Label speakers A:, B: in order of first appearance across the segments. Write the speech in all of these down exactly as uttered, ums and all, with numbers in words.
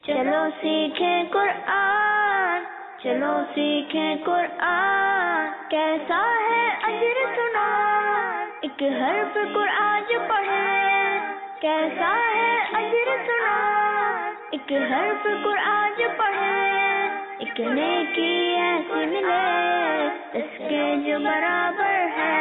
A: چلو سیکھیں قرآن، چلو سیکھیں قرآن، کیسا ہے اجر سنا، ایک حرف قرآن جو پڑھے، کیسا ہے اجر سنا، ایک حرف قرآن جو پڑھے، ایک نیکی ایسی ملے اس کے جو برابر ہے۔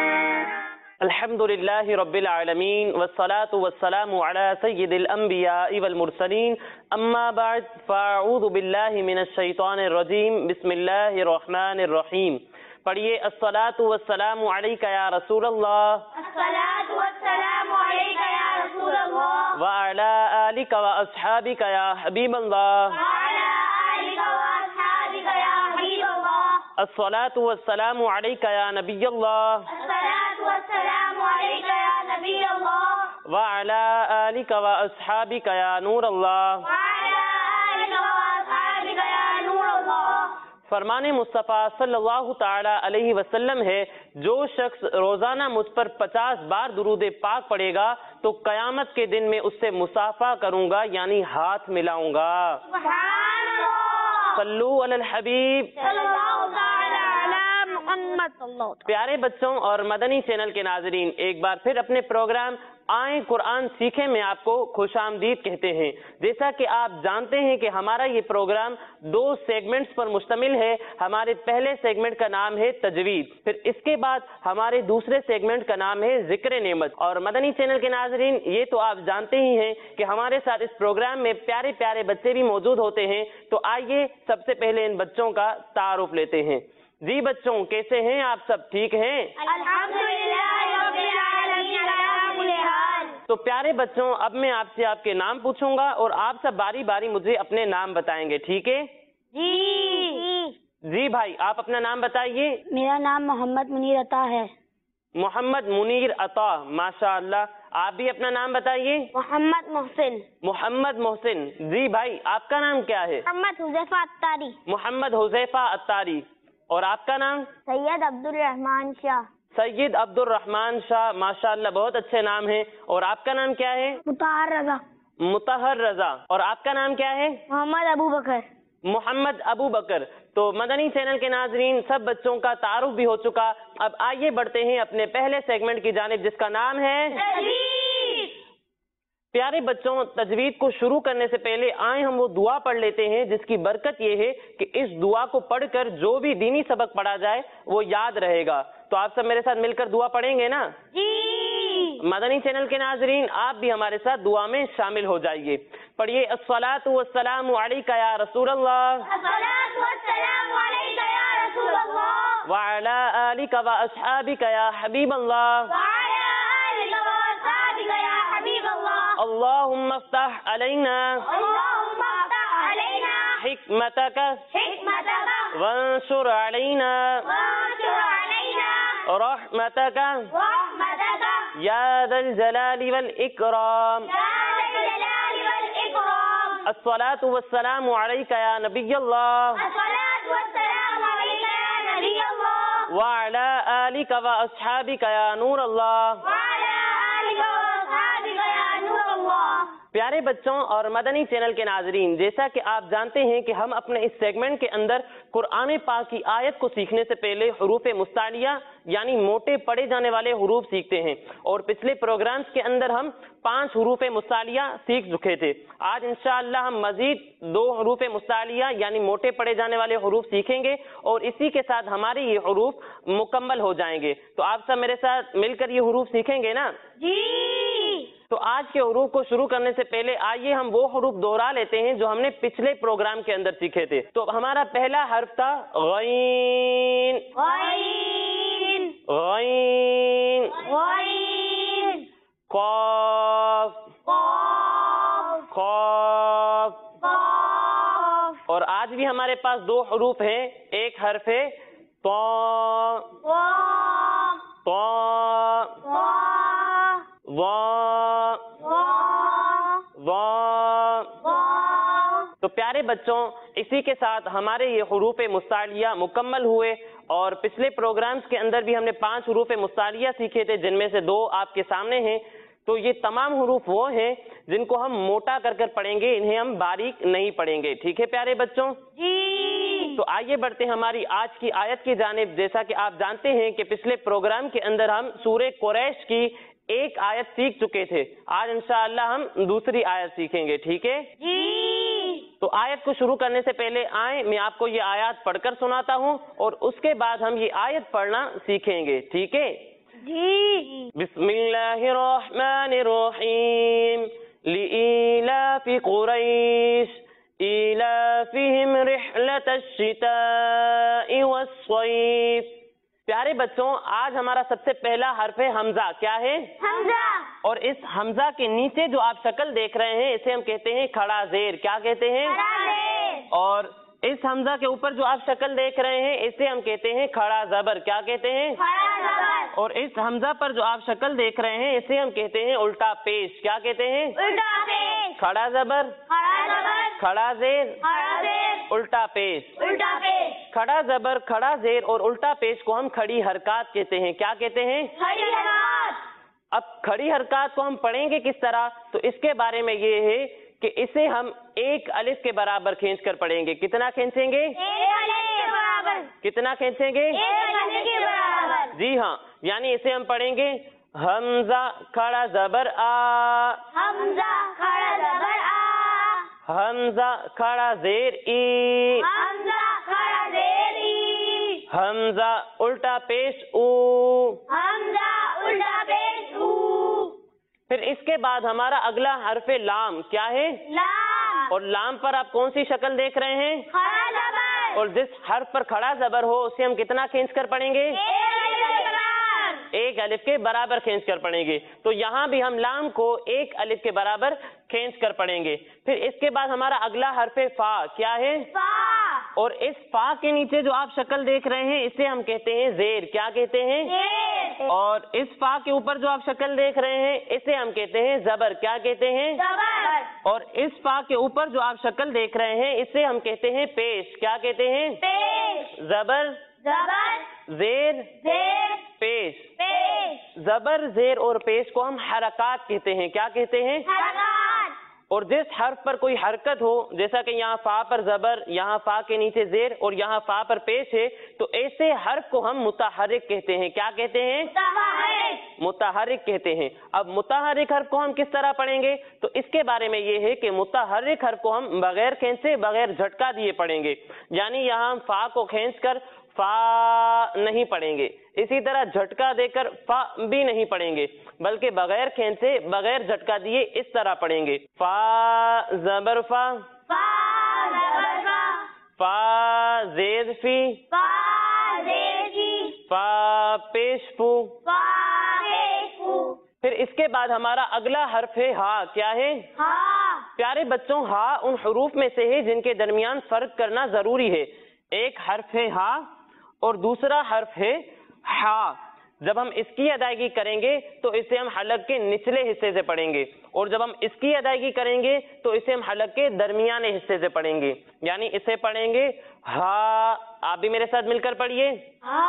B: الحمدللہ رب العالمین والصلاة والسلام علی سید الانبیاء والمرسلین، اما بعد فاعوذ باللہ من الشیطان الرجیم، بسم اللہ الرحمن الرحیم۔ پڑھیے الصلاة والسلام علیک یا رسول اللہ،
A: الصلاة والسلام علیک یا رسول اللہ،
B: وعلی آلک واصحابک یا حبیب اللہ،
A: وعلی آلک واصحابک یا حبیب اللہ،
B: الصلاة والسلام علیک یا نبی اللہ،
A: الصلاة والسلام علیک یا نبی اللہ،
B: وعلی آلک واصحابک یا نور اللہ۔
A: وعلی آلک واصحابک یا نور اللہ۔
B: فرمان مصطفیٰ صلی اللہ تعالی علیہ وسلم ہے، جو شخص روزانہ مجھ پر پچاس بار درود پاک پڑھے گا تو قیامت کے دن میں اس سے مصافحہ کروں گا، یعنی ہاتھ ملاؤں گا۔
A: سبحان اللہ،
B: صلو علی الحبیب
A: صلی اللہ تعالی علی محمد صلی اللہ تعالی۔
B: پیارے بچوں اور مدنی چینل کے ناظرین، ایک بار پھر اپنے پروگرام آئیں قرآن سیکھیں میں آپ کو خوش آمدید کہتے ہیں۔ جیسا کہ آپ جانتے ہیں کہ ہمارا یہ پروگرام دو سیگمنٹس پر مشتمل ہے۔ ہمارے پہلے سیگمنٹ کا نام ہے تجوید، پھر اس کے بعد ہمارے دوسرے سیگمنٹ کا نام ہے ذکر نعمت۔ اور مدنی چینل کے ناظرین، یہ تو آپ جانتے ہی ہیں کہ ہمارے ساتھ اس پروگرام میں پیارے پیارے بچے بھی موجود ہوتے ہیں، تو آئیے سب سے پہلے ان بچوں کا تعارف لیتے ہیں۔ جی بچوں، کیسے ہیں آپ؟ سب ٹھیک ہیں؟
A: الحمدللہ رب العالمین علی کل حال۔
B: تو پیارے بچوں، اب میں آپ سے آپ کے نام پوچھوں گا اور آپ سب باری باری مجھے اپنے نام بتائیں گے، ٹھیک ہے؟
A: جی
B: جی بھائی، آپ اپنا نام بتائیے۔
A: میرا نام محمد منیر عطا ہے۔
B: محمد منیر عطا، ماشاء اللہ۔ آپ بھی اپنا نام بتائیے۔
A: محمد محسن۔
B: محمد محسن۔ جی بھائی، آپ کا نام کیا ہے؟
A: محمد حذیفہ عطاری۔
B: محمد حذیفہ عطاری۔ اور آپ کا نام؟
A: سید عبد الرحمان شاہ۔
B: سید عبد الرحمان شاہ، ماشاء اللہ، بہت اچھے نام ہیں۔ اور آپ کا نام کیا ہے؟
A: مطہر رضا۔
B: مطہر رضا۔ اور آپ کا نام کیا ہے؟
A: محمد ابو بکر۔
B: محمد ابو بکر۔ تو مدنی چینل کے ناظرین، سب بچوں کا تعارف بھی ہو چکا۔ اب آئیے بڑھتے ہیں اپنے پہلے سیگمنٹ کی جانب، جس کا نام ہے
A: تجوید۔
B: پیارے بچوں، تجوید کو شروع کرنے سے پہلے آئیں ہم وہ دعا پڑھ لیتے ہیں، جس کی برکت یہ ہے کہ اس دعا کو پڑھ کر جو بھی دینی سبق پڑھا جائے وہ یاد رہے گا۔ تو آپ سب میرے ساتھ مل کر دعا پڑھیں گے نا؟
A: جی۔
B: مدنی چینل کے ناظرین، آپ بھی ہمارے ساتھ دعا میں شامل ہو جائیے۔ پڑھیے الصلاۃ والسلام علیک یا رسول اللہ،
A: الصلاۃ والسلام علیک یا رسول اللہ،
B: وعلی آلک واصحابک یا حبیب اللہ،
A: وعلی آلک واصحابک یا حبیب اللہ،
B: اللہم افتح علینا
A: اللہم افتح علینا
B: حکمتک
A: حکمتک
B: وانشر علینا
A: وانشر علینا
B: رحمتک
A: رحمتک
B: یا ذا الجلال والاکرام۔
A: یا ذا الجلال والاکرام۔
B: الصلاۃ والسلام علیک یا نبی اللہ،
A: الصلاۃ والسلام علیک یا نبی اللہ،
B: وعلی آلک واصحابک یا نور اللہ۔
A: وعلی آلک واصحابک یا نور اللہ۔
B: پیارے بچوں اور مدنی چینل کے ناظرین، جیسا کہ آپ جانتے ہیں کہ ہم اپنے اس سیگمنٹ کے اندر قرآن پاک کی آیت کو سیکھنے سے پہلے حروف مستعلیہ یعنی موٹے پڑھے جانے والے حروف سیکھتے ہیں، اور پچھلے پروگرامز کے اندر ہم پانچ حروف مستعلیہ سیکھ چکے تھے۔ آج انشاءاللہ ہم مزید دو حروف مستعلیہ یعنی موٹے پڑھے جانے والے حروف سیکھیں گے، اور اسی کے ساتھ ہمارے یہ حروف مکمل ہو جائیں گے۔ تو آپ سب میرے ساتھ مل کر یہ حروف سیکھیں گے نا؟
A: جی۔
B: تو آج کے حروف کو شروع کرنے سے پہلے آئیے ہم وہ حروف دوہرا لیتے ہیں جو ہم نے پچھلے پروگرام کے اندر سیکھے تھے۔ تو ہمارا پہلا حرف تھا غین۔
A: غین۔
B: غین۔
A: غین۔
B: قاف۔
A: قاف۔
B: قاف۔
A: قاف۔
B: اور آج بھی ہمارے پاس دو حروف ہیں، ایک حرف ہے طا۔
A: طا۔
B: طا۔
A: طا۔
B: وا۔
A: وا۔
B: وا۔
A: وا۔
B: تو پیارے بچوں، اسی کے ساتھ ہمارے یہ حروف مستعلیہ مکمل ہوئے، اور پچھلے پروگرامز کے اندر بھی ہم نے پانچ حروف مستعلیہ سیکھے تھے، جن میں سے دو آپ کے سامنے ہیں۔ تو یہ تمام حروف وہ ہیں جن کو ہم موٹا کر کر پڑھیں گے, انہیں ہم باریک نہیں پڑھیں گے. ٹھیک ہے پیارے بچوں؟
A: جی.
B: تو آئیے بڑھتے ہیں ہماری آج کی آیت کی جانب. جیسا کہ آپ جانتے ہیں کہ پچھلے پروگرام کے اندر ہم سورہ قریش کی ایک آیت سیکھ چکے تھے. آج انشاءاللہ ہم دوسری آیت سیکھیں گے. ٹھیک ہے
A: جی.
B: تو آیت کو شروع کرنے سے پہلے آئیں میں آپ کو یہ آیات پڑھ کر سناتا ہوں اور اس کے بعد ہم یہ آیت پڑھنا سیکھیں گے. ٹھیک ہے؟
A: جی.
B: بسم اللہ الرحمن الرحیم. لإيلاف قریش إيلافهم رحلة الشتاء والصيف. پیارے بچوں, آج ہمارا سب سے پہلا حرف حمزہ کیا ہے؟
A: حمزہ.
B: اور اس حمزہ کے نیچے جو آپ شکل دیکھ رہے ہیں اسے ہم کہتے ہیں کھڑا زیر. کیا کہتے ہیں؟
A: کھڑا زیر.
B: اور اس حمزہ کے اوپر جو آپ شکل دیکھ رہے ہیں اسے ہم کہتے ہیں کھڑا زبر. کیا کہتے ہیں؟
A: کھڑا زبر.
B: اور اس حمزہ پر جو آپ شکل دیکھ رہے ہیں اسے ہم کہتے ہیں الٹا پیش. کیا کہتے ہیں؟
A: الٹا پیش.
B: کھڑا زبر,
A: کھڑا زبر.
B: کھڑا زیر,
A: کھڑا زیر.
B: الٹا پیش.
A: الٹا پیش.
B: کھڑا زبر, کھڑا زیر اور الٹا پیش کو ہم کھڑی حرکات کہتے ہیں. کیا کہتے ہیں؟
A: کھڑی حرکات.
B: اب کھڑی حرکات کو ہم پڑھیں گے کس طرح, تو اس کے بارے میں یہ ہے کہ اسے ہم ایک الف کے برابر کھینچ کر پڑھیں گے. کتنا کھینچیں گے؟
A: ایک الف کے برابر.
B: کتنا کھینچیں گے؟
A: ایک الف کے برابر.
B: جی ہاں, یعنی اسے ہم پڑھیں گے حمزہ کھڑا زبر آ,
A: حمزہ کھڑا زبر آ,
B: حمزہ کھڑا زیر ای,
A: حمزہ کھڑا زیر ای,
B: حمزہ الٹا پیش او.
A: حمزہ الٹا پیش او.
B: پھر اس کے بعد ہمارا اگلا حرف لام کیا ہے؟
A: لام.
B: اور لام پر آپ کون سی شکل دیکھ رہے ہیں؟
A: کھڑا زبر.
B: اور جس حرف پر کھڑا زبر ہو اسے ہم کتنا کھینچ کر پڑھیں گے؟
A: ایک الف کے برابر.
B: ایک الف کے برابر کھینچ کر پڑھیں گے. تو یہاں بھی ہم لام کو ایک الف کے برابر کھینچ کر پڑھیں گے. پھر اس کے بعد ہمارا اگلا حرف فا کیا ہے؟
A: فا.
B: اور اس فا کے نیچے جو آپ شکل دیکھ رہے ہیں اسے ہم کہتے ہیں زیر. کیا کہتے ہیں؟
A: زیر.
B: اور اس فا کے اوپر جو آپ شکل دیکھ رہے ہیں اسے ہم کہتے ہیں زبر. کیا کہتے ہیں؟
A: زبر.
B: اور اس فا کے اوپر جو آپ شکل دیکھ رہے ہیں اسے ہم کہتے ہیں پیش. کیا کہتے ہیں؟
A: پیش.
B: زبر,
A: زبر.
B: زیر,
A: زیر.
B: پیش.
A: پیش.
B: زبر, زیر اور پیش کو ہم حرکات کہتے ہیں. کیا کہتے ہیں؟
A: حرکات.
B: اور جس حرف پر کوئی حرکت ہو, جیسا کہ یہاں فا پر زبر, یہاں فا کے نیچے زیر اور یہاں فا پر پیش ہے, تو ایسے حرف کو ہم متحرک کہتے ہیں. کیا کہتے ہیں؟
A: متحرک.
B: متحرک کہتے ہیں. اب متحرک حرف کو ہم کس طرح پڑھیں گے, تو اس کے بارے میں یہ ہے کہ متحرک حرف کو ہم بغیر کھینچے, بغیر جھٹکا دیے پڑھیں گے. یعنی یہاں ہم فا کو کھینچ کر فا نہیں پڑھیں گے, اسی طرح جھٹکا دے کر فا بھی نہیں پڑھیں گے, بلکہ بغیر کھینچے, بغیر جھٹکا دیے اس طرح پڑھیں گے. فا زبر فا,
A: فا زبر فا,
B: فا زیر فی,
A: فا زیر فی,
B: فا پیش فو.
A: فا پیش فو.
B: پھر اس کے بعد ہمارا اگلا حرف ہے ہا. کیا ہے؟
A: ہا. پیارے
B: بچوں, ہا ان حروف میں سے ہے جن کے درمیان فرق کرنا ضروری ہے. ایک حرف ہے ہا اور دوسرا حرف ہے ہا. جب ہم اس کی ادائیگی کریں گے تو اسے ہم حلق کے نچلے حصے سے پڑھیں گے, اور جب ہم اس کی ادائیگی کریں گے تو اسے ہم حلق کے درمیانے حصے سے پڑھیں گے. یعنی اسے پڑھیں گے ہا. آپ بھی میرے ساتھ مل کر پڑھیے
A: ہا.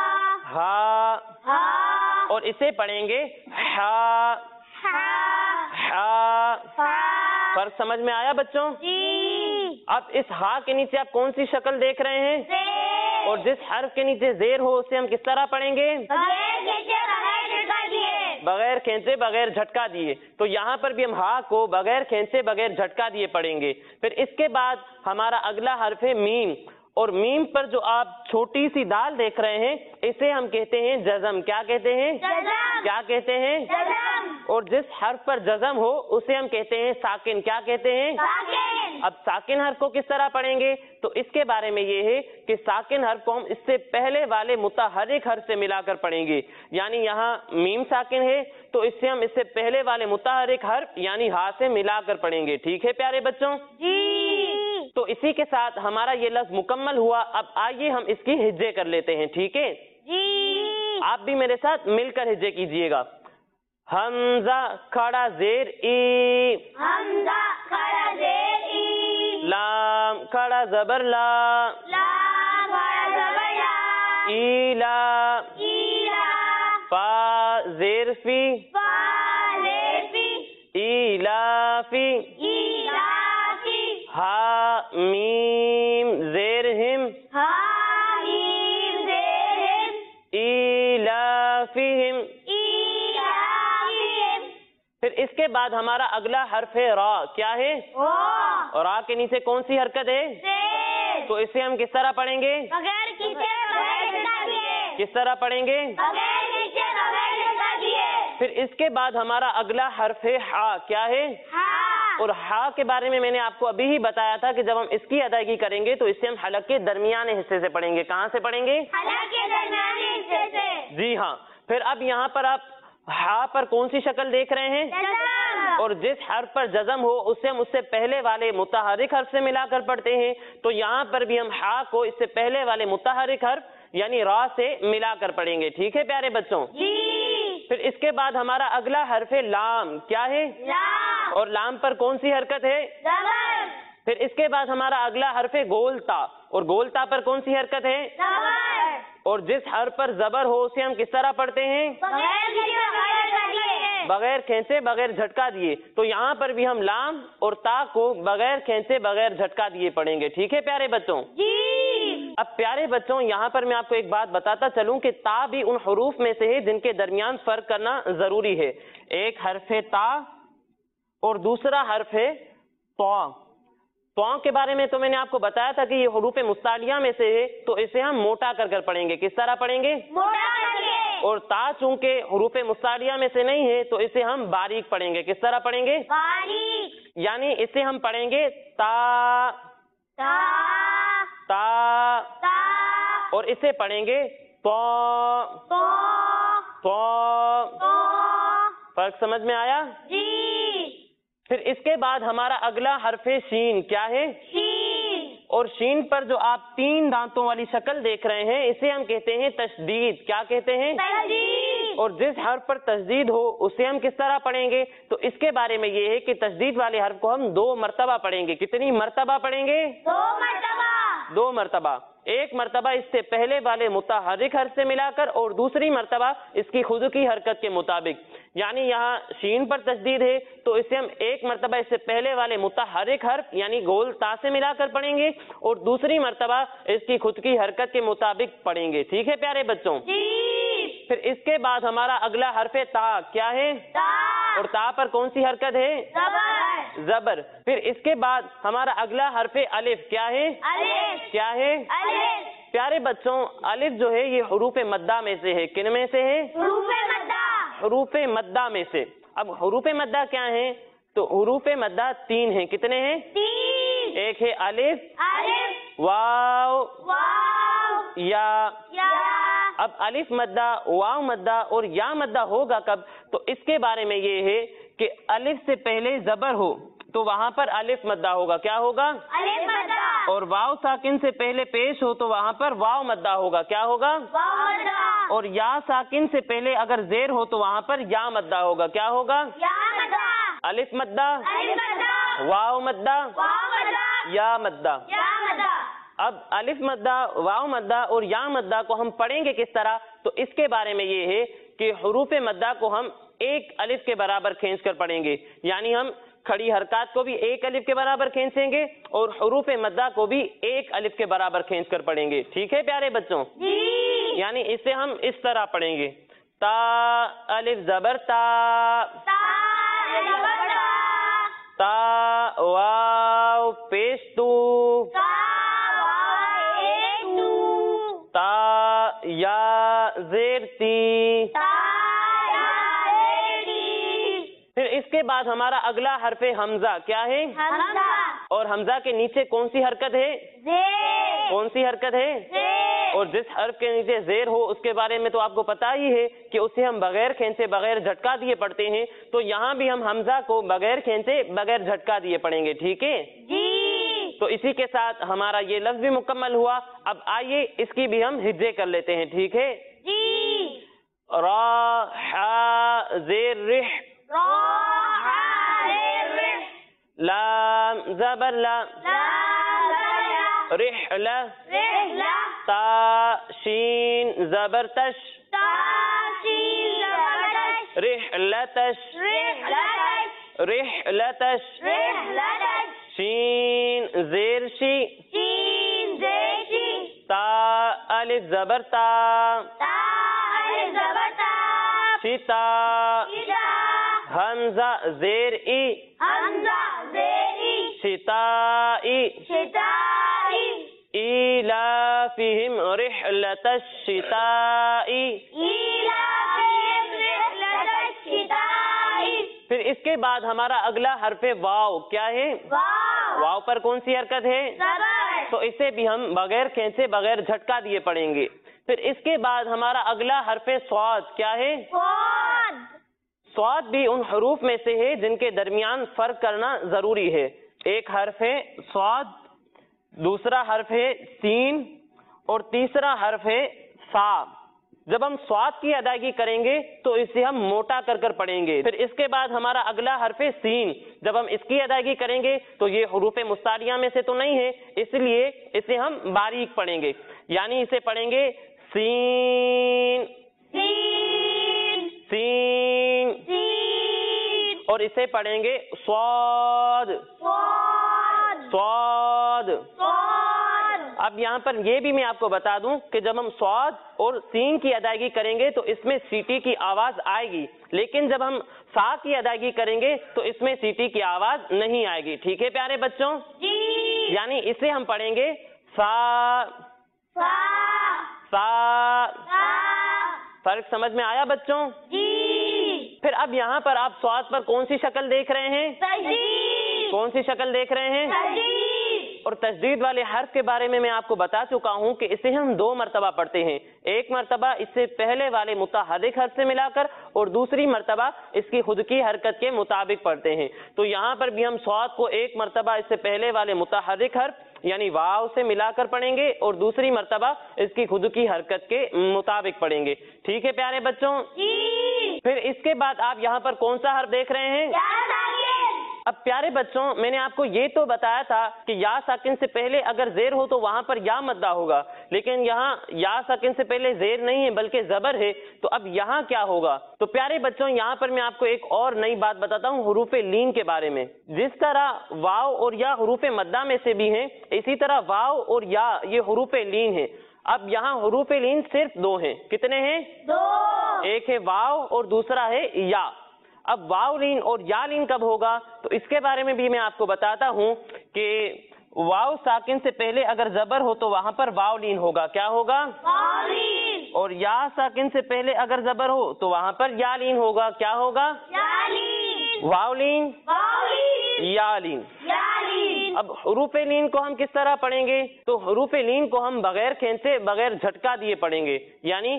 B: ہا.
A: ہا.
B: اور اسے پڑھیں گے ہا.
A: ہا.
B: ہا.
A: فا.
B: فرق سمجھ میں آیا بچوں؟
A: جی.
B: اب اس ہا کے نیچے آپ کون سی شکل دیکھ رہے ہیں؟
A: زیر.
B: اور جس حرف کے نیچے زیر ہو اسے ہم کس طرح پڑھیں گے؟
A: بغیر کھینچے, بغیر جھٹکا دیے.
B: بغیر کھینچے, بغیر جھٹکا دیے. تو یہاں پر بھی ہم ہا کو بغیر کھینچے, بغیر جھٹکا دیے پڑھیں گے. پھر اس کے بعد ہمارا اگلا حرف ہے میم, اور میم پر جو آپ چھوٹی سی دال دیکھ رہے ہیں اسے ہم کہتے ہیں جزم. کیا کہتے ہیں؟
A: جزم.
B: کیا کہتے ہیں؟
A: جزم.
B: اور جس حرف پر جزم ہو اسے ہم کہتے ہیں ساکن. کیا کہتے ہیں؟
A: ساکن.
B: اب ساکن حرف کو کس طرح پڑھیں گے, تو اس کے بارے میں یہ ہے کہ ساکن حرف کو ہم اس سے پہلے والے متحرک حرف سے ملا کر پڑھیں گے. یعنی یہاں میم ساکن ہے تو اس سے ہم اس سے پہلے والے متحرک حرف یعنی ہا سے ملا کر پڑھیں گے. ٹھیک ہے پیارے بچوں؟
A: جی.
B: تو اسی کے ساتھ ہمارا یہ لفظ مکمل ہوا. اب آئیے ہم اس کی ہجے کر لیتے ہیں. ٹھیک ہے؟
A: جی.
B: آپ بھی میرے ساتھ مل کر ہجے کیجئے گا. حمزہ کھڑا زیر ای,
A: حمزہ کھڑا زیر ای,
B: لام کھڑا زبر لا,
A: لام کھڑا زبر لا,
B: ایلا,
A: ایلا,
B: فا زیر فی,
A: فا زیر فی,
B: ای ایلافی
A: ایلافی
B: ہا میم زیر ہم
A: حامیم زیرہم
B: ایلافہم
A: ایلافہم.
B: پھر اس کے بعد ہمارا اگلا حرف ہے را. کیا ہے؟
A: را.
B: اور را کے نیچے کون سی حرکت ہے؟
A: زیر.
B: تو اسے ہم کس طرح پڑھیں گے؟
A: بغیر کسے بغیر جھٹکا دیے.
B: کس طرح پڑھیں گے؟
A: بغیر کسے بغیر جھٹکا دیے.
B: پھر اس کے بعد ہمارا اگلا حرف ہے ہا. کیا ہے؟
A: ہاں.
B: اور ہا کے بارے میں میں نے آپ کو ابھی ہی بتایا تھا کہ جب ہم اس کی ادائیگی کریں گے تو اسے ہم حلق کے درمیانے حصے سے پڑھیں گے. کہاں سے پڑھیں گے؟
A: حلق کے درمیانے حصے سے.
B: جی ہاں. پھر اب یہاں پر آپ ہا پر کون سی شکل دیکھ رہے ہیں؟
A: جزم.
B: اور جس حرف پر جزم ہو اسے ہم اس سے پہلے والے متحرک حرف سے ملا کر پڑھتے ہیں. تو یہاں پر بھی ہم ہا کو اس سے پہلے والے متحرک حرف یعنی را سے ملا کر پڑھیں گے. ٹھیک ہے پیارے بچوں؟
A: جی.
B: پھر اس کے بعد ہمارا اگلا حرف ہے لام. کیا ہے؟
A: لام.
B: اور لام پر کون سی حرکت ہے؟
A: زبر.
B: پھر اس کے بعد ہمارا اگلا حرف ہے گول تا. اور گول تا پر کون سی حرکت ہے؟
A: زبر.
B: اور جس حرف پر زبر ہو اسے ہم کس طرح پڑھتے ہیں؟
A: بغیر کسی بغیر جھٹکا دیے.
B: بغیر کھینچے بغیر جھٹکا دیے. تو یہاں پر بھی ہم لام اور تا کو بغیر کھینچے بغیر جھٹکا دیے پڑھیں گے. ٹھیک ہے پیارے بچوں؟
A: جی.
B: اب پیارے بچوں یہاں پر میں آپ کو ایک بات بتاتا چلوں کہ تا بھی ان حروف میں سے ہے جن کے درمیان فرق کرنا ضروری ہے. ایک حرف ہے تا اور دوسرا حرف ہے طا. طا کے بارے میں تو میں نے آپ کو بتایا تھا کہ یہ حروف مستعلیہ میں سے ہے تو اسے ہم موٹا کر کر پڑھیں گے. کس طرح پڑھیں گے؟
A: موٹا کر کے.
B: اور تا چونکہ حروف مستعلیہ میں سے نہیں ہے تو اسے ہم باریک پڑھیں گے. کس طرح پڑھیں گے؟
A: باریک.
B: یعنی اسے ہم پڑھیں گے تا
A: تا.
B: تا
A: تا.
B: اور اسے پڑھیں گے طا
A: تو.
B: طا.
A: تو.
B: فرق سمجھ میں آیا؟
A: جی.
B: پھر اس کے بعد ہمارا اگلا حرف ہے شین. کیا ہے؟
A: شین.
B: اور شین پر جو آپ تین دانتوں والی شکل دیکھ رہے ہیں اسے ہم کہتے ہیں تشدید. کیا کہتے ہیں؟
A: تشدید.
B: اور جس حرف پر تشدید ہو اسے ہم کس طرح پڑھیں گے؟ تو اس کے بارے میں یہ ہے کہ تشدید والے حرف کو ہم دو مرتبہ پڑھیں گے. کتنی مرتبہ پڑھیں گے؟
A: دو مرتبہ.
B: دو مرتبہ. ایک مرتبہ اس سے پہلے والے متحرک حرف سے ملا کر اور دوسری مرتبہ اس کی خود کی حرکت کے مطابق. یعنی یہاں شین پر تشدید ہے تو اسے ہم ایک مرتبہ اس سے پہلے والے متحرک حرف یعنی گول تا سے ملا کر پڑھیں گے اور دوسری مرتبہ اس کی خود کی حرکت کے مطابق پڑھیں گے. ٹھیک ہے پیارے بچوں؟
A: جی.
B: پھر اس کے بعد ہمارا اگلا حرف تا. کیا ہے؟
A: تا.
B: اور تا پر کون سی حرکت ہے؟
A: زبر.
B: زبر. پھر اس کے بعد ہمارا اگلا حرف الف. کیا ہے؟
A: الف.
B: کیا ہے؟
A: الف.
B: پیارے بچوں الف جو ہے یہ حروف مدہ میں سے ہے. کن میں سے ہے؟
A: حروف مدہ.
B: حروف مدہ میں سے. اب حروف مدہ کیا ہیں؟ تو حروف مدہ تین ہیں. کتنے ہیں؟
A: تین.
B: ایک ہے الف،
A: الف.
B: واو،
A: واو.
B: یا.
A: یا.
B: اب الف مدہ، واو مدہ اور یا مدہ ہوگا کب؟ تو اس کے بارے میں یہ ہے کہ الف سے پہلے زبر ہو تو وہاں پر الف مدہ ہوگا. کیا ہوگا؟
A: الف مدہ.
B: اور واو ساکن سے پہلے پیش ہو تو وہاں پر واو مدہ ہوگا. کیا ہوگا؟
A: واو مدہ.
B: اور یا ساکن سے پہلے اگر زیر ہو تو وہاں پر یا مدہ ہوگا. کیا ہوگا؟
A: یا مدہ.
B: الف مدہ،
A: الف مدہ.
B: واو مدہ،
A: واو مدہ.
B: یا مدہ.
A: یا مدہ.
B: اب الف مدہ، واو مدہ اور یا مدہ کو ہم پڑھیں گے کس طرح؟ تو اس کے بارے میں یہ ہے کہ حروف مدہ کو ہم ایک الف کے برابر کھینچ کر پڑھیں گے. یعنی ہم کھڑی حرکات کو بھی ایک الف کے برابر کھینچیں گے اور حروف مدہ کو بھی ایک الف کے برابر کھینچ کر پڑھیں گے. ٹھیک ہے پیارے بچوں؟
A: جی.
B: یعنی اسے ہم اس طرح پڑھیں گے تا الف زبر تا،
A: تا. زبر تا.
B: تا واو پیش تو،
A: تا. واو. ایک تو.
B: تا یا زیر تی.
A: تا. یا. ایک.
B: پھر اس کے بعد ہمارا اگلا حرف حمزہ. کیا ہے؟
A: حمزہ.
B: اور حمزہ کے نیچے کون سی حرکت ہے؟
A: زیر.
B: کون سی حرکت ہے؟
A: زیر.
B: اور جس حرف کے نیچے زیر ہو اس کے بارے میں تو آپ کو پتا ہی ہے کہ اسے ہم بغیر کھینچے بغیر جھٹکا دیے پڑھتے ہیں. تو یہاں بھی ہم حمزہ کو بغیر کھینچے بغیر جھٹکا دیے پڑھیں گے. ٹھیک ہے؟
A: جی.
B: تو اسی کے ساتھ ہمارا یہ لفظ بھی مکمل ہوا. اب آئیے اس کی بھی ہم ہجے کر لیتے ہیں. ٹھیک ہے؟
A: جی.
B: را حا زیر رح،
A: را. حا. زیر. رح.
B: لام زبر لا،
A: لا. زبر لا.
B: رحلہ،
A: رحلہ.
B: تا شین زبر تش،
A: تا. شین. زبر تش.
B: رحلتش،
A: رحلتش.
B: रिहलतश
A: रिहलतश
B: शीन ज़ेर शी
A: शीन ज़ेर शी
B: ता अलिफ ज़बर ता
A: ता अलिफ ज़बर ता
B: शिता
A: शिता
B: हमज़ा ज़ेर ई
A: हमज़ा ज़ेर ई
B: शिताई
A: शिताई
B: इलाफिहिम रिहलतश शिताई
A: इलाफिहिम रिहलतश शिताई।
B: फिर इसके बाद हमारा अगला हरफे वाव क्या है?
A: वाव
B: वाव पर कौन सी हरकत है?
A: ज़बर।
B: तो इसे भी हम बगैर खींचे बगैर झटका दिए पढ़ेंगे। फिर इसके बाद हमारा अगला हरफे स्वाद क्या है?
A: स्वाद
B: स्वाद भी उन हरूफ में से है जिनके दरमियान फर्क करना जरूरी है। एक हर्फ है स्वाद, दूसरा हर्फ है सीन और तीसरा हर्फ है सा। जब हम स्वाद की अदायगी करेंगे तो इसे हम मोटा कर कर पढ़ेंगे। फिर इसके बाद हमारा अगला हर्फ है सीन। जब हम इसकी अदायगी करेंगे तो ये हुरूफे मुस्तारिया में से तो नहीं है, इसलिए इसे हम बारीक पढ़ेंगे, यानी इसे पढ़ेंगे सीन
A: सीन
B: सीन
A: सीन
B: और इसे पढ़ेंगे स्वाद
A: स्वाद
B: स्वाद।
A: स्वाद।
B: अब यहाँ पर ये भी मैं आपको बता दूं कि जब हम स्वाद और सीन की अदायगी करेंगे तो इसमें सीटी की आवाज आएगी, लेकिन जब हम सा की अदायगी करेंगे तो इसमें सीटी की आवाज नहीं आएगी। ठीक है प्यारे बच्चों
A: जी।
B: यानी इसे हम पढ़ेंगे सा
A: सा
B: सा।
A: सा
B: फर्क समझ में आया बच्चों?
A: जी।
B: फिर अब यहाँ पर आप स्वाद पर कौन सी शक्ल देख रहे हैं?
A: तजदीद।
B: कौन सी शक्ल देख रहे हैं?
A: तजदीद।
B: और तजदीद वाले हर्फ के बारे में मैं आपको बता चुका हूं कि इसे हम दो मर्तबा पढ़ते हैं। एक मर्तबा इससे पहले वाले मुतहर्रिक हर्फ से मिलाकर और दूसरी मर्तबा इसकी खुद की हरकत के मुताबिक पढ़ते हैं। तो यहाँ पर भी हम स्वाद को एक मर्तबा इससे पहले वाले मुतहर्रिक हर्फ यानी वाव से मिलाकर पढ़ेंगे और दूसरी मर्तबा इसकी खुद की हरकत के मुताबिक पढ़ेंगे। ठीक है प्यारे बच्चों
A: जी।
B: फिर इसके बाद आप यहाँ पर कौन सा हर्फ देख रहे हैं?
A: या साकिन।
B: अब प्यारे बच्चों मैंने आपको ये तो बताया था कि या साकिन से पहले अगर जेर हो तो वहां पर या मद्दा होगा, लेकिन यहाँ या साकिन से पहले जेर नहीं है बल्कि जबर है। तो अब यहाँ क्या होगा? तो प्यारे बच्चों यहाँ पर मैं आपको एक और नई बात बताता हूँ हुरूफे लीन के बारे में। जिस तरह वाव और या हुरूफे मद्दा में से भी हैं, इसी तरह वाव और या ये हुरूफे लीन है। अब यहाँ हुरूफे लीन सिर्फ दो हैं। कितने हैं?
A: दो।
B: एक है वाव और दूसरा है या। अब वाव लीन और या लीन कब होगा तो इसके बारे में भी मैं आपको बताता हूं कि वाव साकिन से पहले अगर जबर हो तो वहां पर वाव लीन होगा। क्या होगा?
A: वाव लीन।
B: और या साकिन से पहले अगर जबर हो तो वहां पर या लीन होगा। क्या होगा?
A: या लीन।
B: वाव लीन
A: वाव लीन।
B: या लीन।
A: या लीन।
B: अब हुरूफे लीन को हम किस तरह पढ़ेंगे? तो हुरूफे लीन को हम बगैर खींचे बगैर झटका दिए पढ़ेंगे, यानी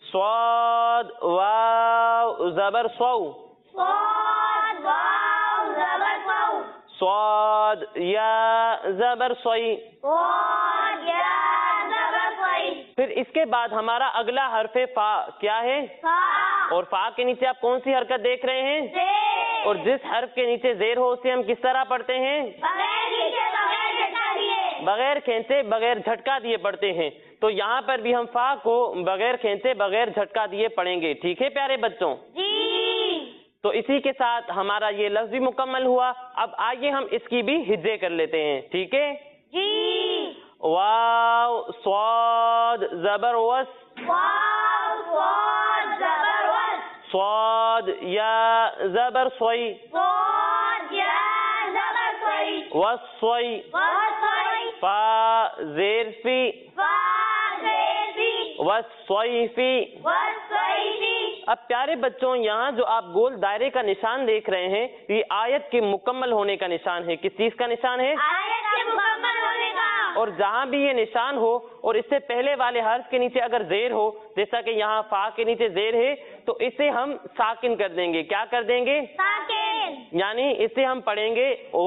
B: स्वाद वाव जबर सौ
A: स्वाद वाव जबर सौ
B: स्वाद या जबर सोई
A: स्वाद या जबर सोई।
B: फिर इसके बाद हमारा अगला हरफे फा क्या है?
A: फा।
B: और फा के नीचे आप कौन सी हरकत देख रहे हैं?
A: जेर।
B: और जिस हर्फ के नीचे जेर हो उसे हम किस तरह पढ़ते हैं?
A: बगैर खींचे बगैर झटका दिए।
B: बगैर खींचे बगैर झटका दिए पढ़ते हैं। तो यहाँ पर भी हम फा को बगैर खींचे बगैर झटका दिए पढ़ेंगे। ठीक है प्यारे बच्चों
A: जी।
B: तो इसी के साथ हमारा ये लफ्ज भी मुकम्मल हुआ। अब आइए हम इसकी भी हिज्जे कर लेते हैं। ठीक है
A: जी।
B: वाव स्वाद जबर वस
A: वाव स्वाद जबर वस
B: स्वाद या जबर सोई
A: स्वाद या जबर सोई
B: वस सोई
A: वस सोई
B: फा जेर फी
A: फा जेर फी
B: वस सोई फी
A: वस सोई फी।
B: अब प्यारे बच्चों यहाँ जो आप गोल दायरे का निशान देख रहे हैं ये आयत के मुकम्मल होने का निशान है। किस चीज का निशान है?
A: आयत के मुकम्मल होने का।
B: और जहां भी ये निशान हो और इससे पहले वाले हर्फ के नीचे अगर जेर हो, जैसा कि यहाँ फा के नीचे जेर है, तो इसे हम साकिन कर देंगे। क्या कर देंगे?
A: साकिन।
B: यानी इसे हम पढ़ेंगे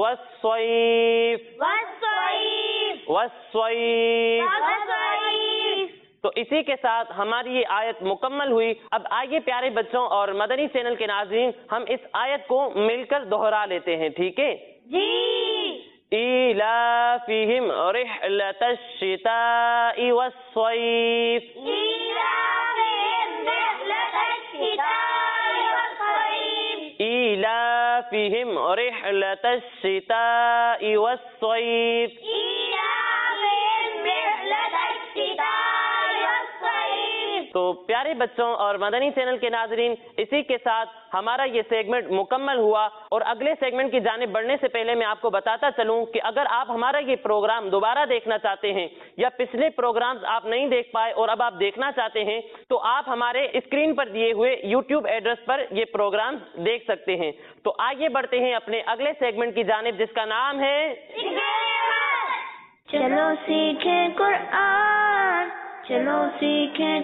B: वस्वैफ
A: वस्वैफ
B: वस्वैफ।
A: वस्वैफ।
B: तो इसी के साथ हमारी ये आयत मुकम्मल हुई। अब आइए प्यारे बच्चों और मदनी चैनल के नाज़रीन हम इस आयत को मिलकर दोहरा लेते हैं। ठीक है
A: जी।
B: इलाफिहिम रिहलतश शिताई वस्सैफ
A: इलाफिहिम रिहलतश शिताई वस्सैफ
B: إيلافهم رحلة الشتاء والصيف.
A: إيلافهم رحلة الشتاء والصيف.
B: تو پیارے بچوں اور مدنی چینل کے ناظرین، اسی کے ساتھ ہمارا یہ سیگمنٹ مکمل ہوا، اور اگلے سیگمنٹ کی جانب بڑھنے سے پہلے میں آپ کو بتاتا چلوں کہ اگر آپ ہمارا یہ پروگرام دوبارہ دیکھنا چاہتے ہیں یا پچھلے پروگرامز آپ نہیں دیکھ پائے اور اب آپ دیکھنا چاہتے ہیں تو آپ ہمارے اسکرین پر دیے ہوئے یوٹیوب ایڈریس پر یہ پروگرامز دیکھ سکتے ہیں. تو آئیے بڑھتے ہیں اپنے اگلے سیگمنٹ کی جانب، جس کا نام ہے
A: چلو سیکھیں قرآن، چلو سیکھیں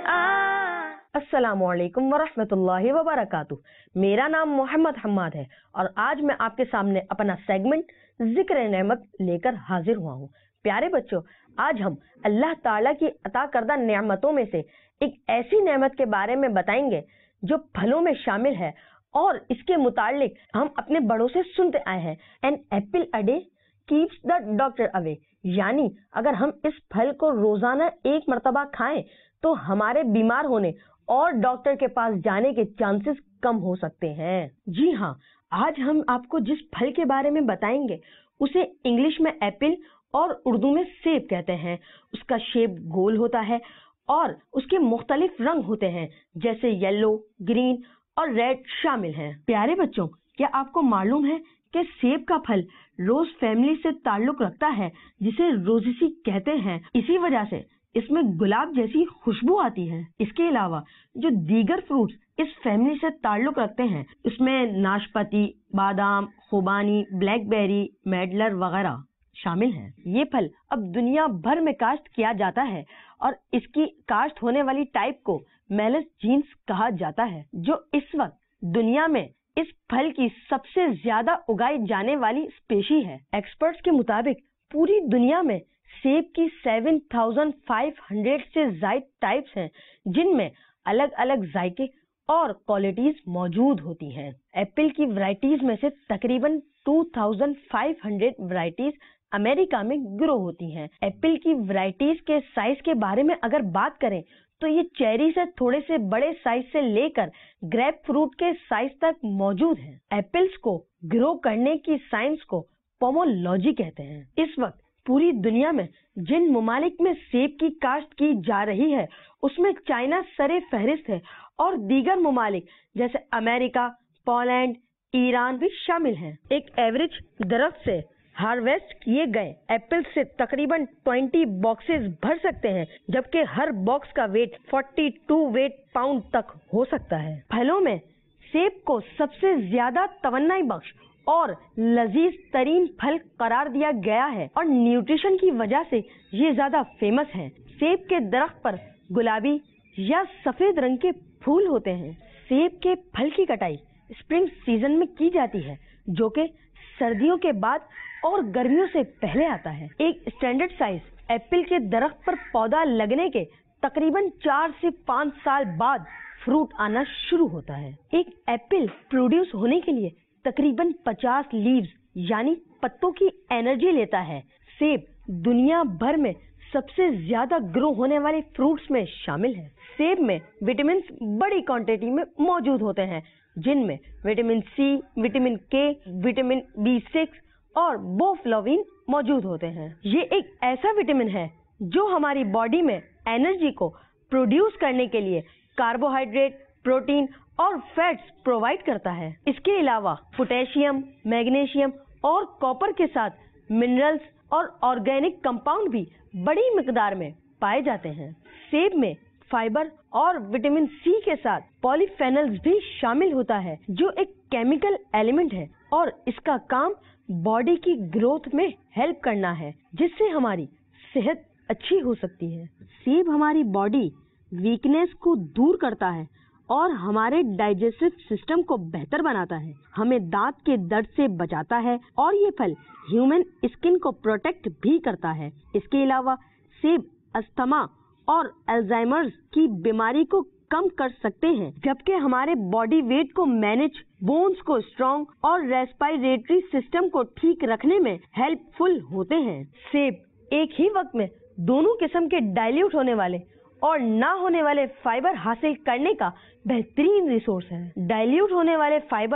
A: قرآن.
C: السلام علیکم ورحمۃ اللہ وبرکاتہ. میرا نام محمد حماد ہے اور آج میں آپ کے سامنے اپنا سیگمنٹ ذکر نعمت لے کر حاضر ہوا ہوں. پیارے بچوں، آج ہم اللہ تعالیٰ کی عطا کردہ نعمتوں میں سے ایک ایسی نعمت کے بارے میں بتائیں گے جو پھلوں میں شامل ہے، اور اس کے متعلق ہم اپنے بڑوں سے سنتے آئے ہیں، an apple a day keeps the doctor away. یعنی اگر ہم اس پھل کو روزانہ ایک مرتبہ کھائیں تو ہمارے بیمار ہونے اور ڈاکٹر کے پاس جانے کے چانسز کم ہو سکتے ہیں. جی ہاں، آج ہم آپ کو جس پھل کے بارے میں بتائیں گے اسے انگلش میں ایپل اور اردو میں سیب کہتے ہیں. اس کا شیپ گول ہوتا ہے اور اس کے مختلف رنگ ہوتے ہیں، جیسے یلو، گرین اور ریڈ شامل ہیں. پیارے بچوں، کیا آپ کو معلوم ہے کہ سیب کا پھل روز فیملی سے تعلق رکھتا ہے، جسے روزیسی کہتے ہیں؟ اسی وجہ سے اس میں گلاب جیسی خوشبو آتی ہے. اس کے علاوہ جو دیگر فروٹس اس فیملی سے تعلق رکھتے ہیں، اس میں ناشپاتی، بادام، خوبانی، بلیک بیری، میڈلر وغیرہ شامل ہیں. یہ پھل اب دنیا بھر میں کاشت کیا جاتا ہے اور اس کی کاشت ہونے والی ٹائپ کو میلس جینس کہا جاتا ہے، جو اس وقت دنیا میں اس پھل کی سب سے زیادہ اگائی جانے والی اسپیشی ہے. ایکسپرٹس کے مطابق پوری دنیا میں سیب کی سیون تھاؤزینڈ فائیو ہنڈریڈ سے زائد ٹائپس ہیں، جن میں الگ الگ ذائقے اور کوالٹیز موجود ہوتی ہیں. ایپل کی ورائٹیز میں سے تقریباً two thousand five hundred varieties امریکہ میں گرو ہوتی ہیں. ایپل کی ورائٹیز کے سائز کے بارے میں اگر بات کریں تو یہ چیری سے تھوڑے سے بڑے سائز سے لے کر گریپ فروٹ کے سائز تک موجود ہیں. ایپلز کو گرو کرنے کی سائنس کو پومولوجی کہتے ہیں. اس وقت پوری دنیا میں جن ممالک میں سیب کی کاشت کی جا رہی ہے اس میں چائنا سر فہرست ہے، اور دیگر ممالک جیسے امریکہ، پولینڈ، ایران بھی شامل ہیں. ایک ایوریج درخت سے ہارویسٹ کیے گئے ایپل سے تقریباً ٹوینٹی باکسز بھر سکتے ہیں، جبکہ ہر باکس کا weight forty two weight pound تک ہو سکتا ہے. پھلوں میں سیب کو سب سے زیادہ توانائی بخش اور لذیذ ترین پھل قرار دیا گیا ہے، اور نیوٹریشن کی وجہ سے یہ زیادہ فیمس ہے. سیب کے درخت پر گلابی یا سفید رنگ کے پھول ہوتے ہیں. سیب کے پھل کی کٹائی اسپرنگ سیزن میں کی جاتی ہے، جو کہ سردیوں کے بعد اور گرمیوں سے پہلے آتا ہے. ایک اسٹینڈرڈ سائز ایپل کے درخت پر پودا لگنے کے تقریباً چار سے پانچ سال بعد فروٹ آنا شروع ہوتا ہے. ایک ایپل پروڈیوس ہونے کے لیے تقریباً پچاس لیوز یعنی پتوں کی انرجی لیتا ہے. سیب دنیا بھر میں سب سے زیادہ گرو ہونے والے فروٹس میں شامل ہے. سیب میں وٹامنس بڑی کوانٹٹی میں موجود ہوتے ہیں، جن میں vitamin C, vitamin K, vitamin B six اور بوفلوین موجود ہوتے ہیں. یہ ایک ایسا وٹامن ہے جو ہماری باڈی میں انرجی کو پروڈیوس کرنے کے لیے کاربوہائیڈریٹ، پروٹین اور فیٹس پرووائڈ کرتا ہے. اس کے علاوہ پوٹیشیم، میگنیشیم اور کاپر کے ساتھ منرلز اور آرگینک کمپاؤنڈ بھی بڑی مقدار میں پائے جاتے ہیں. سیب میں فائبر اور وٹامن سی کے ساتھ پولی فینلز بھی شامل ہوتا ہے، جو ایک کیمیکل ایلیمنٹ ہے اور اس کا کام باڈی کی گروتھ میں ہیلپ کرنا ہے، جس سے ہماری صحت اچھی ہو سکتی ہے. سیب ہماری باڈی ویکنیس کو دور کرتا ہے اور ہمارے ڈائجسٹو سسٹم کو بہتر بناتا ہے. ہمیں دانت کے درد سے بچاتا ہے اور یہ پھل ہیومن اسکن کو پروٹیکٹ بھی کرتا ہے. اس کے علاوہ سیب استھما اور الزائمرز کی بیماری کو کم کر سکتے ہیں، جبکہ ہمارے باڈی ویٹ کو مینج، بونز کو اسٹرانگ اور ریسپائریٹری سسٹم کو ٹھیک رکھنے میں ہیلپ فل ہوتے ہیں. سیب ایک ہی وقت میں دونوں قسم کے ڈائلیوٹ ہونے والے اور نہ ہونے والے فائبر حاصل کرنے کا بہترین ریسورس ہے. ڈائلیوٹ ہونے والے فائبر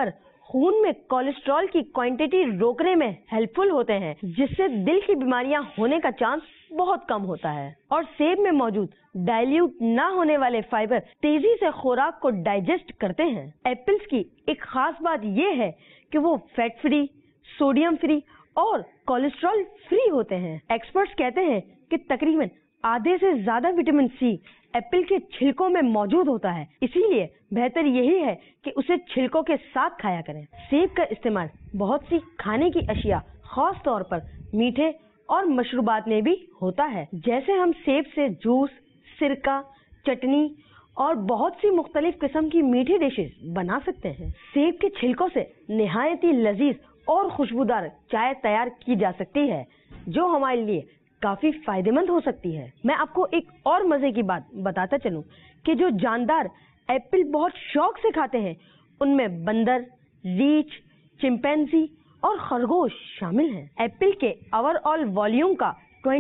C: خون میں کولیسٹرول کی کوانٹٹی روکنے میں ہیلپ فل ہوتے ہیں، جس سے دل کی بیماریاں ہونے کا چانس بہت کم ہوتا ہے۔ اور سیب میں موجود ڈائلیوٹ نہ ہونے والے فائبر تیزی سے خوراک کو ڈائجسٹ کرتے ہیں۔ ایپلز کی ایک خاص بات یہ ہے کہ وہ فیٹ فری، سوڈیم فری اور کولیسٹرول فری ہوتے ہیں۔ ایکسپرٹس کہتے ہیں کہ تقریباً آدھے سے زیادہ وٹامن سی ایپل کے چھلکوں میں موجود ہوتا ہے، اسی لیے بہتر یہی ہے کہ اسے چھلکوں کے ساتھ کھایا کریں۔ سیب کا استعمال بہت سی کھانے کی اشیاء، خاص طور پر میٹھے اور مشروبات میں بھی ہوتا ہے، جیسے ہم سیب سے جوس، سرکہ، چٹنی اور بہت سی مختلف قسم کی میٹھی ڈشز بنا سکتے ہیں۔ سیب کے چھلکوں سے نہایت ہی لذیذ اور خوشبودار چائے تیار کی جا سکتی ہے، جو ہمارے لیے کافی فائدہ مند ہو سکتی ہے۔ میں آپ کو ایک اور مزے کی بات بتاتا چلوں کہ جو جاندار ایپل بہت شوق سے کھاتے ہیں ان میں بندر، ریچھ، چمپینزی اور خرگوش شامل ہیں۔ ایپل کے اوور آل والیوم کا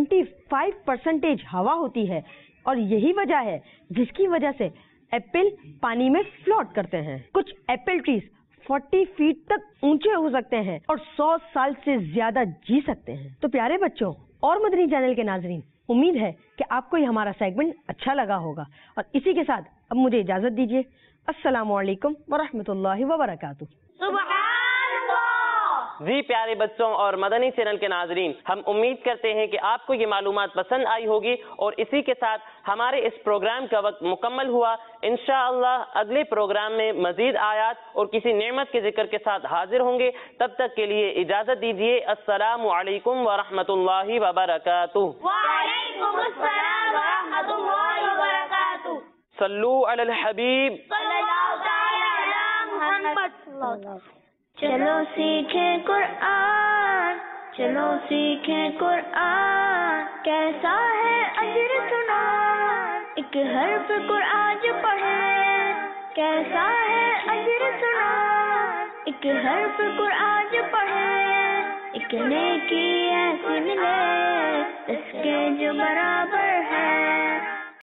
C: پچیس پرسنٹیج ہوا ہوتی ہے اور یہی وجہ ہے جس کی وجہ سے ایپل پانی میں فلوٹ کرتے ہیں۔ کچھ ایپل ٹریز چالیس فیٹ تک اونچے ہو سکتے ہیں اور سو سال سے زیادہ جی سکتے ہیں۔ تو پیارے بچوں اور مدنی چینل کے ناظرین، امید ہے کہ آپ کو یہ ہمارا سیگمنٹ اچھا لگا ہوگا، اور اسی کے ساتھ اب مجھے اجازت دیجیے۔ السلام علیکم ورحمۃ اللہ وبرکاتہ۔
A: سبحان اللہ۔
B: جی پیارے بچوں اور مدنی چینل کے ناظرین، ہم امید کرتے ہیں کہ آپ کو یہ معلومات پسند آئی ہوگی، اور اسی کے ساتھ ہمارے اس پروگرام کا وقت مکمل ہوا۔ انشاءاللہ اگلے پروگرام میں مزید آیات اور کسی نعمت کے ذکر کے ساتھ حاضر ہوں گے۔ تب تک کے لیے اجازت دیجیے۔ السلام علیکم ورحمۃ اللہ وبرکاتہ۔
A: وعلیکم السلام ورحمۃ اللہ وبرکاتہ۔
B: صلو علی الحبیب۔
A: صلی اللہ تعالی علی محمد۔ چلو سیکھیں قرآن، چلو سیکھیں قرآن، کیسا ہے اجر سنا، ایک حرف قرآن جو پڑھے، کیسا ہے اجر سنا، ایک حرف قرآن جو پڑھے، ایک نیکی